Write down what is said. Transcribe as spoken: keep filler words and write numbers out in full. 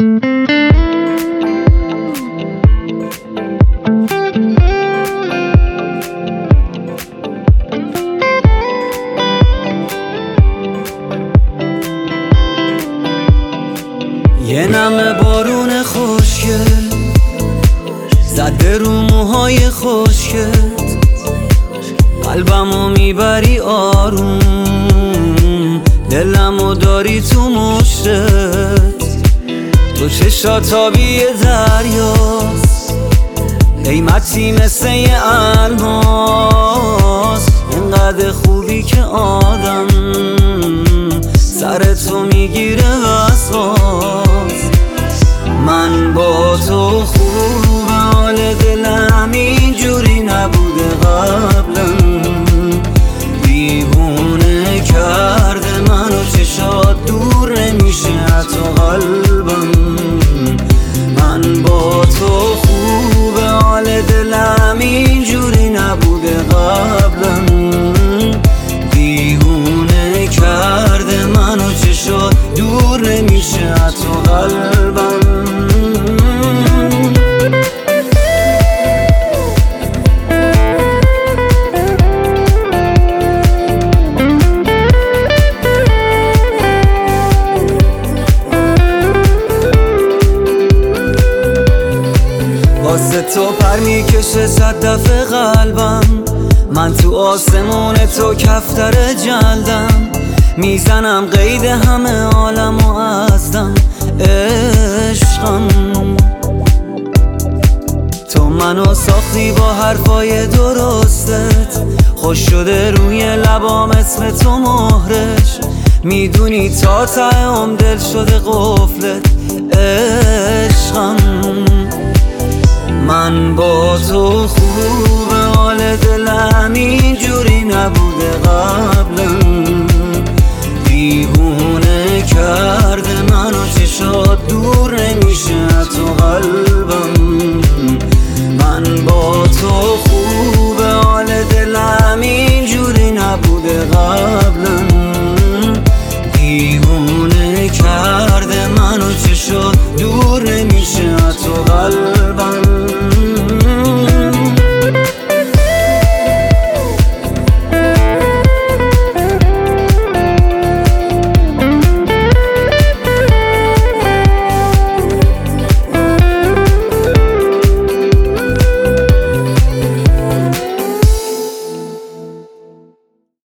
یه نم بارون خوشگل زده رو موهای خوشگت، قلبمو میبری آروم، دلمو داری تو مشتت. تو چشات آبی دریاست، قیمتی مثل یه الماس، اینقدر خوبی که آدم سر تو میگیره وسواس. من با تو خوب، حال دلم اینجوری نبوده قبلا، دیوونه کرده منو، چشات دور نمیشه حتی قلبم. من با تو خوب، حال دلم اینجوری نبوده قبلا، دیوونه کرده منو، چشات دور نمیشه حتی قلبم. واسه تو پر میکشه صد دفعه قلبم، من تو آسمون تو کفتر جلدم، میزنم قید همه عالم و ازدم عشقم. تو منو ساختی با حرفای درستت، خوش شده روی لبام اسم تو مهرش، میدونی تا ته ام دل شده قفلت.